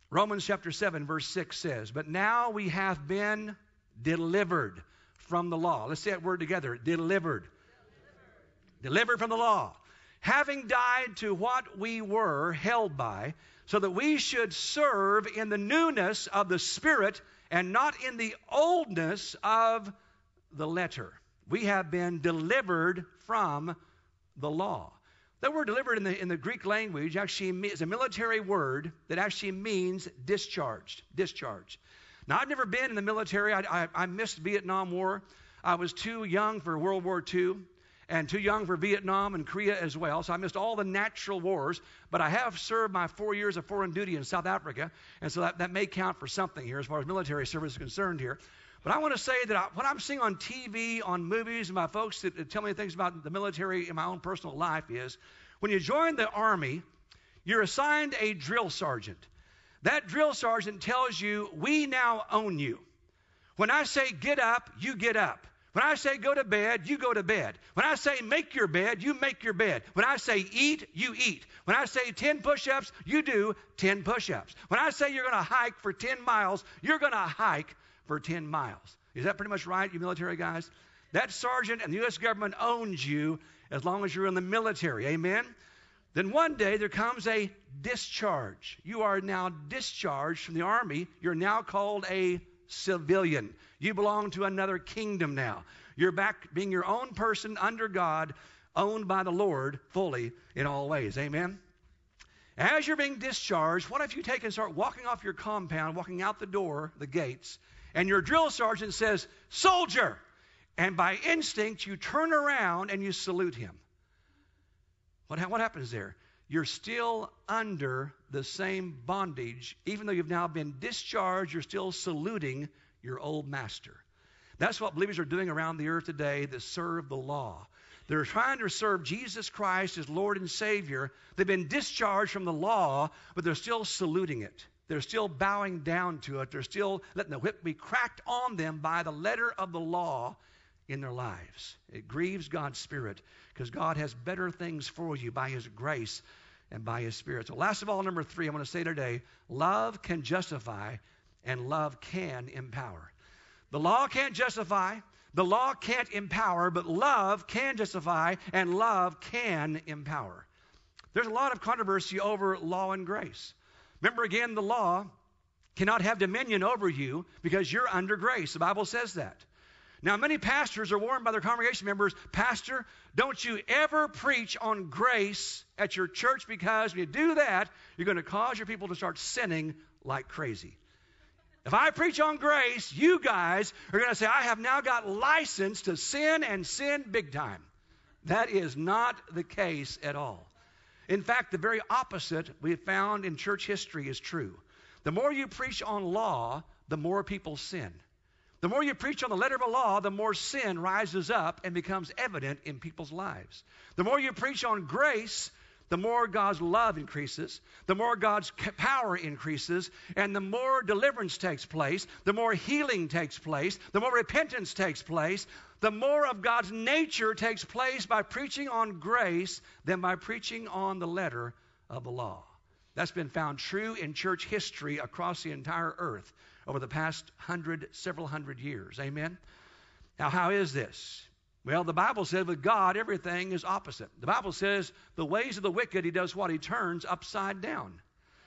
S1: Romans chapter seven, verse six says, but now we have been delivered from the law. Let's say that word together, delivered. Delivered, delivered from the law. Having died to what we were held by, so that we should serve in the newness of the Spirit and not in the oldness of the letter. We have been delivered from the law. That word delivered in the, in the Greek language actually is a military word that actually means discharged. Discharged. Now, I've never been in the military. I, I, I missed Vietnam War. I was too young for World War Two and too young for Vietnam and Korea as well. So I missed all the natural wars. But I have served my four years of foreign duty in South Africa. And so that, that may count for something here as far as military service is concerned here. But I want to say that I, what I'm seeing on T V, on movies, and my folks that, that tell me things about the military in my own personal life is when you join the Army, you're assigned a drill sergeant. That drill sergeant tells you, we now own you. When I say get up, you get up. When I say go to bed, you go to bed. When I say make your bed, you make your bed. When I say eat, you eat. When I say ten push-ups, you do ten push-ups. When I say you're going to hike for ten miles, you're going to hike for ten miles. Is that pretty much right, you military guys? That sergeant and the U S government owns you as long as you're in the military. Amen? Then one day there comes a discharge. You are now discharged from the Army. You're now called a civilian. You belong to another kingdom now. You're back being your own person under God, owned by the Lord fully in all ways. Amen? As you're being discharged, what if you take and start walking off your compound, walking out the door, the gates, and your drill sergeant says, soldier, and by instinct you turn around and you salute him. What, what happens there? You're still under the same bondage. Even though you've now been discharged, you're still saluting your old master. That's what believers are doing around the earth today that serve the law. They're trying to serve Jesus Christ as Lord and Savior. They've been discharged from the law, but they're still saluting it. They're still bowing down to it. They're still letting the whip be cracked on them by the letter of the law in their lives. It grieves God's Spirit because God has better things for you by His grace and by His Spirit. So last of all, number three, I want to say today, love can justify and love can empower. The law can't justify, the law can't empower, but love can justify and love can empower. There's a lot of controversy over law and grace. Remember again, the law cannot have dominion over you because you're under grace. The Bible says that. Now, many pastors are warned by their congregation members, Pastor, don't you ever preach on grace at your church because when you do that, you're going to cause your people to start sinning like crazy. If I preach on grace, you guys are going to say, I have now got license to sin and sin big time. That is not the case at all. In fact, the very opposite we have found in church history is true. The more you preach on law, the more people sin. The more you preach on the letter of a law, the more sin rises up and becomes evident in people's lives. The more you preach on grace, the more God's love increases, the more God's power increases, and the more deliverance takes place, the more healing takes place, the more repentance takes place, the more of God's nature takes place by preaching on grace than by preaching on the letter of the law. That's been found true in church history across the entire earth over the past hundred, several hundred years. Amen? Now, how is this? Well, the Bible says with God, everything is opposite. The Bible says the ways of the wicked, he does what? He turns upside down.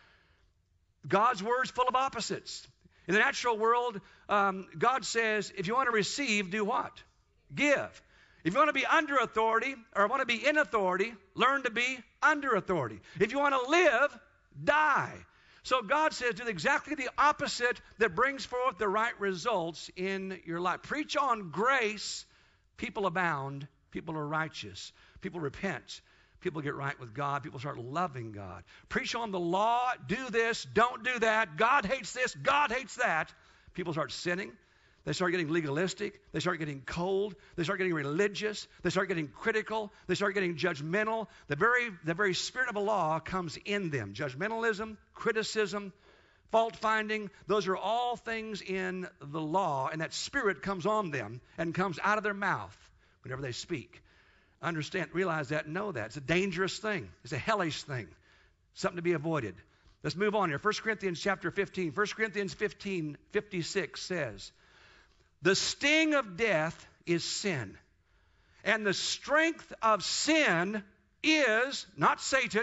S1: God's word's full of opposites. In the natural world, um, God says, if you want to receive, do what? Give. If you want to be under authority or want to be in authority, learn to be under authority. If you want to live, die. So God says, do exactly the opposite that brings forth the right results in your life. Preach on grace. People abound. People are righteous. People repent. People get right with God. People start loving God. Preach on the law. Do this. Don't do that. God hates this. God hates that. People start sinning. They start getting legalistic. They start getting cold. They start getting religious. They start getting critical. They start getting judgmental. The very, the very spirit of the law comes in them. Judgmentalism, criticism, fault-finding, those are all things in the law, and that spirit comes on them and comes out of their mouth whenever they speak. Understand, realize that, know that. It's a dangerous thing. It's a hellish thing. Something to be avoided. Let's move on here. First Corinthians chapter fifteen. First Corinthians fifteen, fifty-six says, the sting of death is sin, and the strength of sin is, not Satan,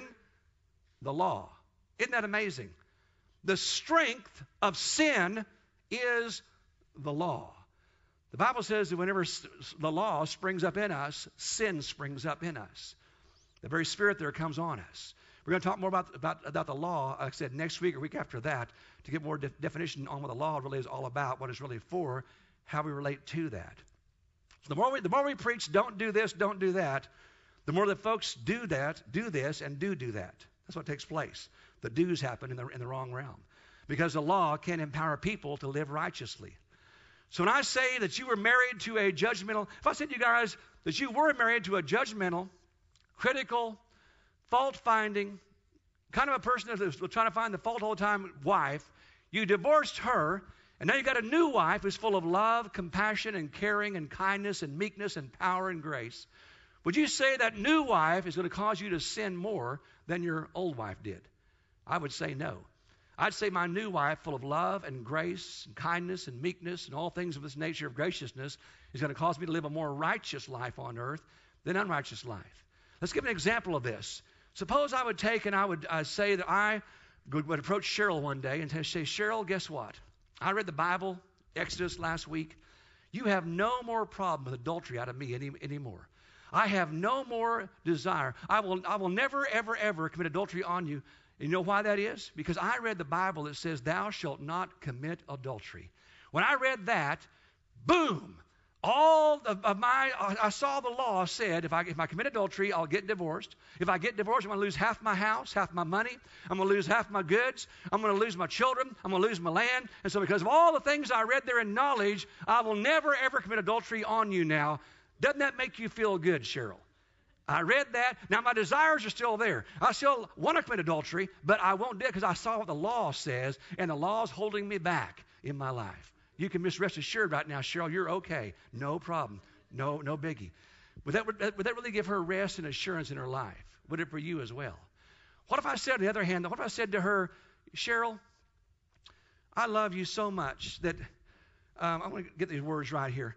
S1: the law. Isn't that amazing? The strength of sin is the law. The Bible says that whenever the law springs up in us, sin springs up in us. The very Spirit there comes on us. We're going to talk more about, about, about the law, like I said, next week or week after that, to get more de- definition on what the law really is all about, what it's really for, how we relate to that. The more we, the more we preach, don't do this, don't do that, the more that folks do that, do this, and do do that. That's what takes place. The do's happen in the, in the wrong realm. Because the law can't empower people to live righteously. So when I say that you were married to a judgmental, if I said to you guys that you were married to a judgmental, critical, fault-finding, kind of a person that was trying to find the fault all the time wife, you divorced her, and now you got a new wife who's full of love, compassion, and caring, and kindness, and meekness, and power, and grace. Would you say that new wife is going to cause you to sin more than your old wife did? I would say no. I'd say my new wife, full of love and grace and kindness and meekness and all things of this nature of graciousness, is going to cause me to live a more righteous life on earth than unrighteous life. Let's give an example of this. Suppose I would take and I would uh, say that I would, would approach Cheryl one day and say, Cheryl, guess what? I read the Bible, Exodus last week. You have no more problem with adultery out of me any, anymore. I have no more desire. I will, I will never, ever, ever commit adultery on you. You know why that is? Because I read the Bible that says, thou shalt not commit adultery. When I read that, boom, all of, of my, I saw the law said, if I, if I commit adultery, I'll get divorced. If I get divorced, I'm going to lose half my house, half my money. I'm going to lose half my goods. I'm going to lose my children. I'm going to lose my land. And so because of all the things I read there in knowledge, I will never, ever commit adultery on you now. Doesn't that make you feel good, Cheryl? I read that. Now, my desires are still there. I still want to commit adultery, but I won't do it because I saw what the law says, and the law is holding me back in my life. You can just rest assured right now, Cheryl, you're okay. No problem. No, no biggie. Would that, would that really give her rest and assurance in her life? Would it for you as well? What if I said, on the other hand, what if I said to her, Cheryl, I love you so much that, um, I'm going to get these words right here.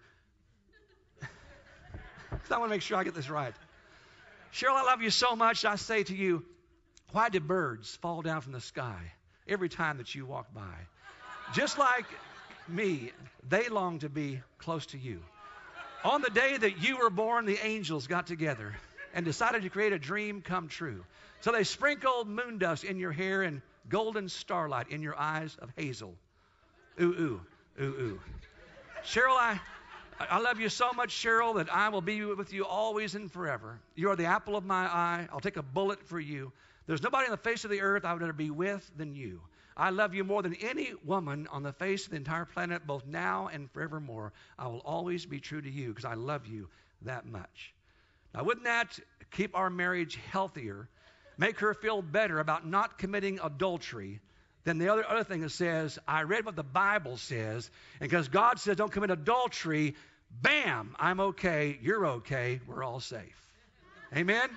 S1: I want to make sure I get this right. Cheryl, I love you so much, I say to you, why do birds fall down from the sky every time that you walk by? Just like me, they long to be close to you. On the day that you were born, the angels got together and decided to create a dream come true. So they sprinkled moon dust in your hair and golden starlight in your eyes of hazel. Ooh, ooh, ooh, ooh. Cheryl, I... I love you so much, Cheryl, that I will be with you always and forever. You are the apple of my eye. I'll take a bullet for you. There's nobody on the face of the earth I would rather be with than you. I love you more than any woman on the face of the entire planet, both now and forevermore. I will always be true to you because I love you that much. Now, wouldn't that keep our marriage healthier, make her feel better about not committing adultery, then the other, other thing that says, I read what the Bible says, and because God says don't commit adultery, bam, I'm okay, you're okay, we're all safe. Amen?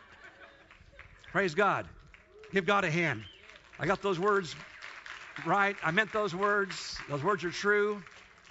S1: Praise God. Give God a hand. I got those words right. I meant those words. Those words are true.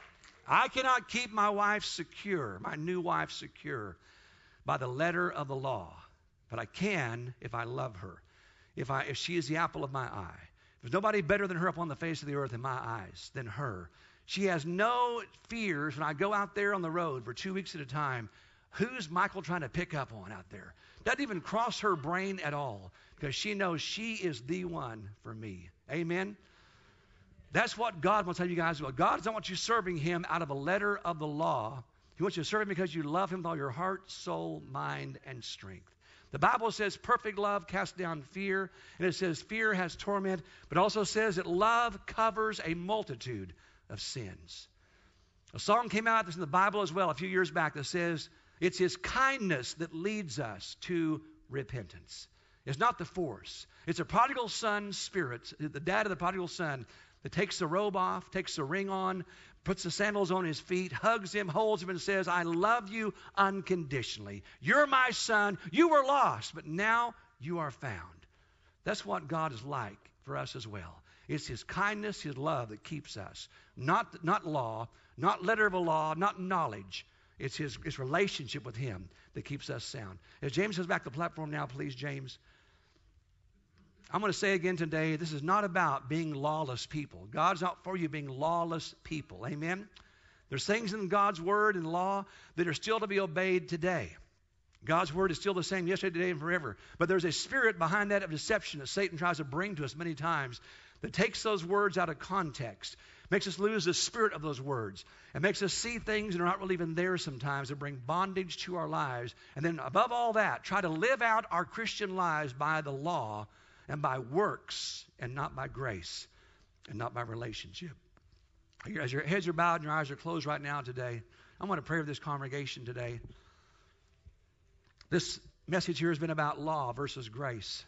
S1: I cannot keep my wife secure, my new wife secure, by the letter of the law, but I can if I love her, if, I, if she is the apple of my eye. There's nobody better than her upon the face of the earth in my eyes than her. She has no fears when I go out there on the road for two weeks at a time. Who's Michael trying to pick up on out there? Doesn't even cross her brain at all because she knows she is the one for me. Amen? That's what God wants to tell you guys about. God doesn't want you serving him out of a letter of the law. He wants you to serve him because you love him with all your heart, soul, mind, and strength. The Bible says perfect love casts down fear, and it says fear has torment, but also says that love covers a multitude of sins. A song came out that's in the Bible as well a few years back that says it's his kindness that leads us to repentance. It's not the force. It's a prodigal son spirit, the dad of the prodigal son, that takes the robe off, takes the ring on, puts the sandals on his feet, hugs him, holds him, and says, I love you unconditionally. You're my son. You were lost, but now you are found. That's what God is like for us as well. It's His kindness, His love that keeps us. Not, not law, not letter of a law, not knowledge. It's His, His relationship with Him that keeps us sound. As James comes back to the platform now, please, James. I'm going to say again today, this is not about being lawless people. God's not for you being lawless people. Amen? There's things in God's word and law that are still to be obeyed today. God's word is still the same yesterday, today, and forever. But there's a spirit behind that of deception that Satan tries to bring to us many times that takes those words out of context, makes us lose the spirit of those words, and makes us see things that are not really even there sometimes that bring bondage to our lives. And then above all that, try to live out our Christian lives by the law and by works and not by grace and not by relationship. As your heads are bowed and your eyes are closed right now today, I want to pray for this congregation today. This message here has been about law versus grace.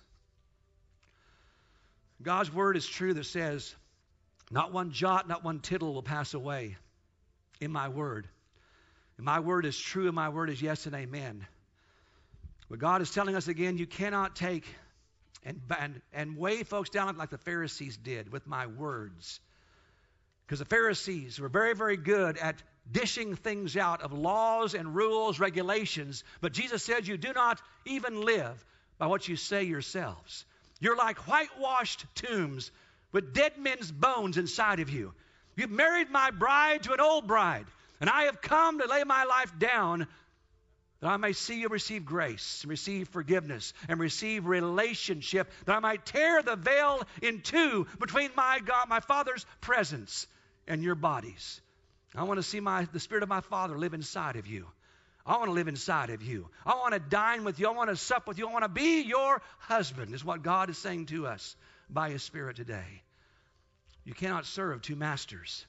S1: God's word is true that says, not one jot, not one tittle will pass away in my word. And my word is true and my word is yes and amen. But God is telling us again, you cannot take and, and, and weigh folks down like the Pharisees did with my words. Because the Pharisees were very, very good at dishing things out of laws and rules, regulations. But Jesus said you do not even live by what you say yourselves. You're like whitewashed tombs with dead men's bones inside of you. You've married my bride to an old bride, and I have come to lay my life down that I may see you receive grace, and receive forgiveness, and receive relationship, that I might tear the veil in two between my God, my Father's presence and your bodies. I want to see my, the Spirit of my Father live inside of you. I want to live inside of you. I want to dine with you. I want to sup with you. I want to be your husband, is what God is saying to us by His Spirit today. You cannot serve two masters.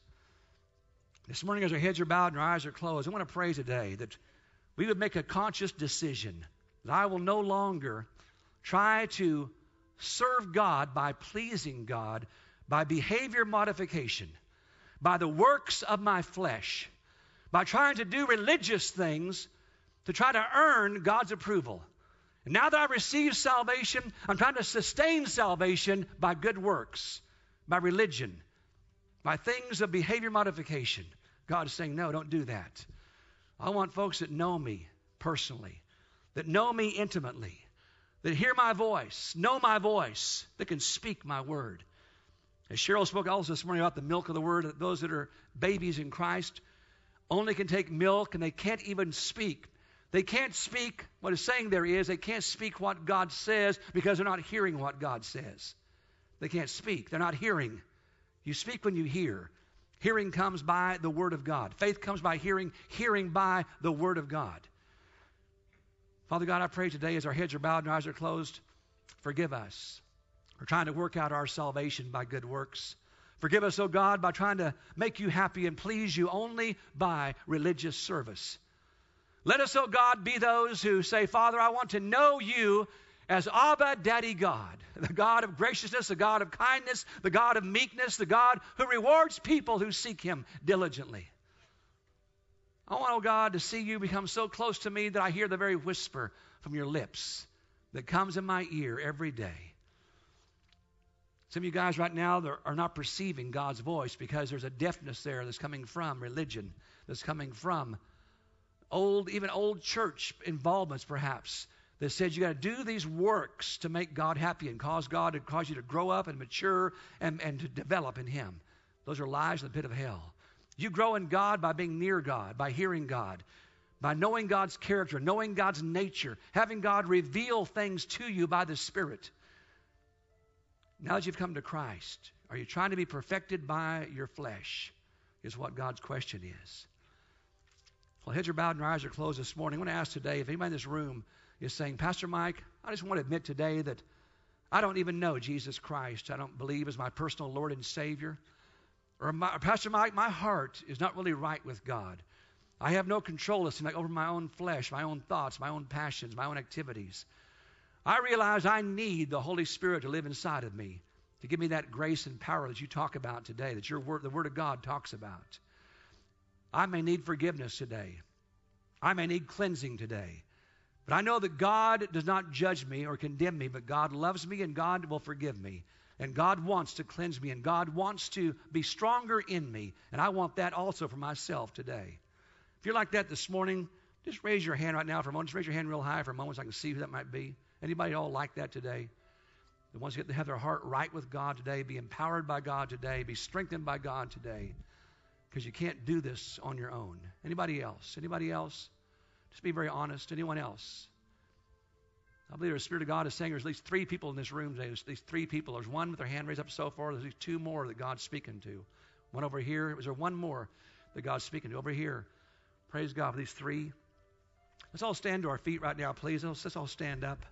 S1: This morning, as our heads are bowed and our eyes are closed, I want to pray today that we would make a conscious decision that I will no longer try to serve God by pleasing God, by behavior modification, by the works of my flesh, by trying to do religious things to try to earn God's approval. And now that I've received salvation, I'm trying to sustain salvation by good works, by religion, by things of behavior modification. God is saying, no, don't do that. I want folks that know me personally, that know me intimately, that hear my voice, know my voice, that can speak my word. As Cheryl spoke also this morning about the milk of the word, that those that are babies in Christ only can take milk and they can't even speak. They can't speak, what it's saying there is, they can't speak what God says because they're not hearing what God says. They can't speak. They're not hearing. You speak when you hear. Hearing comes by the Word of God. Faith comes by hearing, hearing by the Word of God. Father God, I pray today as our heads are bowed and our eyes are closed, forgive us for trying to work out our salvation by good works. Forgive us, oh God, by trying to make you happy and please you only by religious service. Let us, oh God, be those who say, Father, I want to know you as Abba, Daddy God, the God of graciousness, the God of kindness, the God of meekness, the God who rewards people who seek Him diligently. I want, oh God, to see you become so close to me that I hear the very whisper from your lips that comes in my ear every day. Some of you guys right now are not perceiving God's voice because there's a deafness there that's coming from religion, that's coming from old, even old church involvements perhaps, that said you got to do these works to make God happy and cause God to cause you to grow up and mature and, and to develop in Him. Those are lies in the pit of hell. You grow in God by being near God, by hearing God, by knowing God's character, knowing God's nature, having God reveal things to you by the Spirit. Now that you've come to Christ, are you trying to be perfected by your flesh? Is what God's question is. Well, heads are bowed and our eyes are closed this morning. I want to ask today if anybody in this room is saying, Pastor Mike, I just want to admit today that I don't even know Jesus Christ. I don't believe as my personal Lord and Savior. Or, my, or Pastor Mike, my heart is not really right with God. I have no control over my own flesh, my own thoughts, my own passions, my own activities. I realize I need the Holy Spirit to live inside of me, to give me that grace and power that you talk about today, that your word, the Word of God talks about. I may need forgiveness today. I may need cleansing today. But I know that God does not judge me or condemn me, but God loves me and God will forgive me. And God wants to cleanse me, and God wants to be stronger in me. And I want that also for myself today. If you're like that this morning, just raise your hand right now for a moment. Just raise your hand real high for a moment so I can see who that might be. Anybody all like that today? The ones who get to have their heart right with God today, be empowered by God today, be strengthened by God today. Because you can't do this on your own. Anybody else? Anybody else? Just be very honest. Anyone else? I believe the Spirit of God is saying there's at least three people in this room today. There's at least three people. There's one with their hand raised up so far. There's at least two more that God's speaking to. One over here. Was there one more that God's speaking to? Over here. Praise God for these three. Let's all stand to our feet right now, please. Let's, let's all stand up.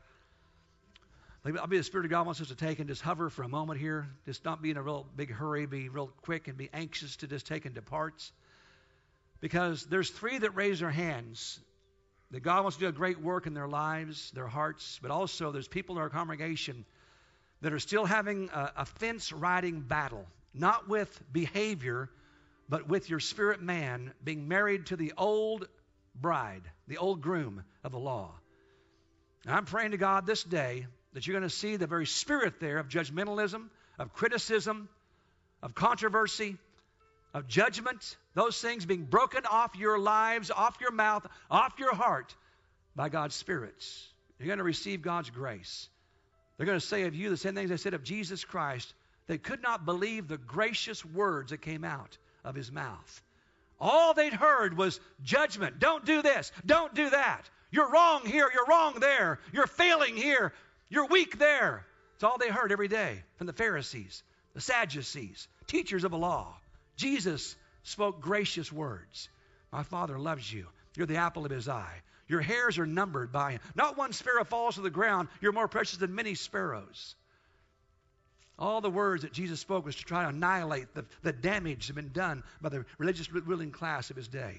S1: I believe the Spirit of God wants us to take and just hover for a moment here. Just not be in a real big hurry. Be real quick and be anxious to just take and depart. Because there's three that raise their hands. That God wants to do a great work in their lives, their hearts. But also there's people in our congregation that are still having a, a fence-riding battle. Not with behavior, but with your spirit man being married to the old bride, the old groom of the law. And I'm praying to God this day that you're going to see the very spirit there of judgmentalism, of criticism, of controversy, of judgment, those things being broken off your lives, off your mouth, off your heart by God's Spirit. You're going to receive God's grace. They're going to say of you the same things they said of Jesus Christ. They could not believe the gracious words that came out of his mouth. All they'd heard was judgment. Don't do this. Don't do that. You're wrong here. You're wrong there. You're failing here. You're weak there. It's all they heard every day from the Pharisees, the Sadducees, teachers of the law. Jesus spoke gracious words. My Father loves you. You're the apple of his eye. Your hairs are numbered by him. Not one sparrow falls to the ground. You're more precious than many sparrows. All the words that Jesus spoke was to try to annihilate the, the damage that had been done by the religious ruling class of his day.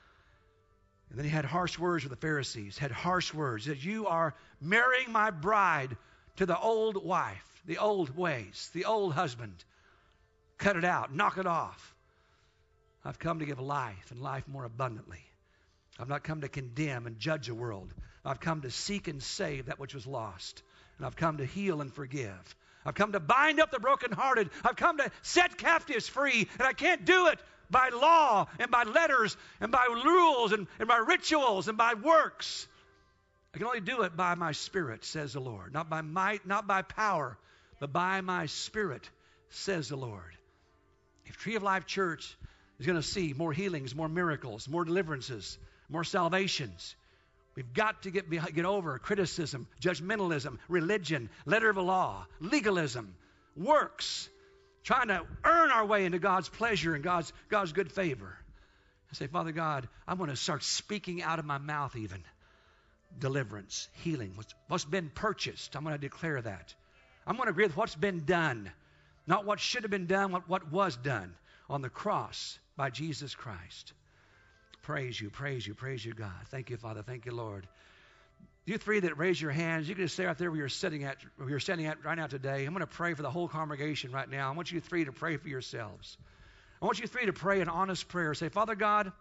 S1: And then he had harsh words with the Pharisees, had harsh words that you are marrying my bride to the old wife, the old ways, the old husband. Cut it out, knock it off. I've come to give life and life more abundantly. I've not come to condemn and judge the world. I've come to seek and save that which was lost. And I've come to heal and forgive. I've come to bind up the brokenhearted. I've come to set captives free. And I can't do it by law and by letters and by rules and, and by rituals and by works. I can only do it by my Spirit, says the Lord. Not by might, not by power, but by my Spirit, says the Lord. If Tree of Life Church is going to see more healings, more miracles, more deliverances, more salvations, we've got to get, get over criticism, judgmentalism, religion, letter of the law, legalism, works, trying to earn our way into God's pleasure and God's, God's good favor. I say, Father God, I'm going to start speaking out of my mouth even. Deliverance, healing, what's, what's been purchased, I'm going to declare that. I'm going to agree with what's been done, not what should have been done, what, what was done on the cross by Jesus Christ. Praise you, praise you, praise you, God. Thank you, Father. Thank you, Lord. You three that raise your hands, you can just stay right there where you're sitting at, where you're standing at right now today. I'm going to pray for the whole congregation right now. I want you three to pray for yourselves. I want you three to pray an honest prayer. Say, Father God,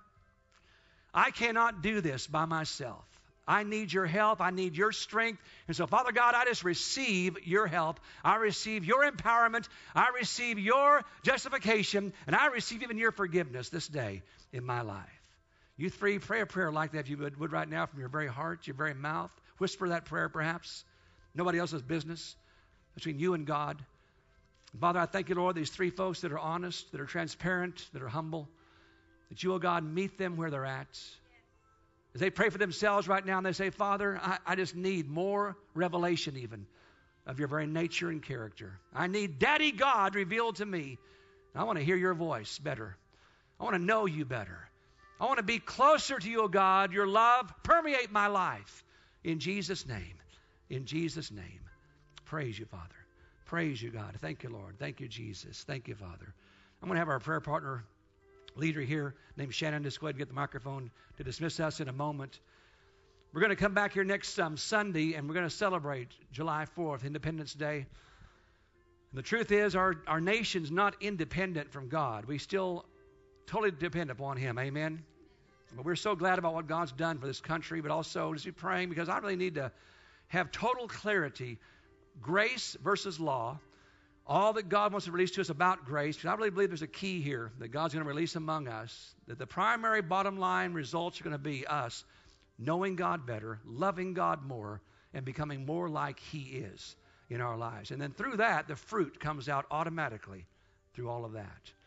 S1: I cannot do this by myself. I need your help. I need your strength. And so, Father God, I just receive your help. I receive your empowerment. I receive your justification. And I receive even your forgiveness this day in my life. You three, pray a prayer like that if you would, would right now from your very heart, your very mouth. Whisper that prayer perhaps. Nobody else's business. Between you and God. Father, I thank you, Lord, these three folks that are honest, that are transparent, that are humble. That you, oh God, meet them where they're at. As they pray for themselves right now and they say, Father, I, I just need more revelation even of your very nature and character. I need Daddy God revealed to me. I want to hear your voice better. I want to know you better. I want to be closer to you, O God. Your love permeate my life. In Jesus' name. In Jesus' name. Praise you, Father. Praise you, God. Thank you, Lord. Thank you, Jesus. Thank you, Father. I'm going to have our prayer partner leader here named Shannon just go ahead and get the microphone to dismiss us in a moment. We're going to come back here next um, Sunday and we're going to celebrate July fourth, Independence Day. And the truth is our, our nation's not independent from God. We still totally depend upon him. Amen. But we're so glad about what God's done for this country, but also just be praying because I really need to have total clarity, grace versus law, all that God wants to release to us about grace, because I really believe there's a key here that God's going to release among us, that the primary bottom line results are going to be us knowing God better, loving God more, and becoming more like He is in our lives. And then through that, the fruit comes out automatically through all of that.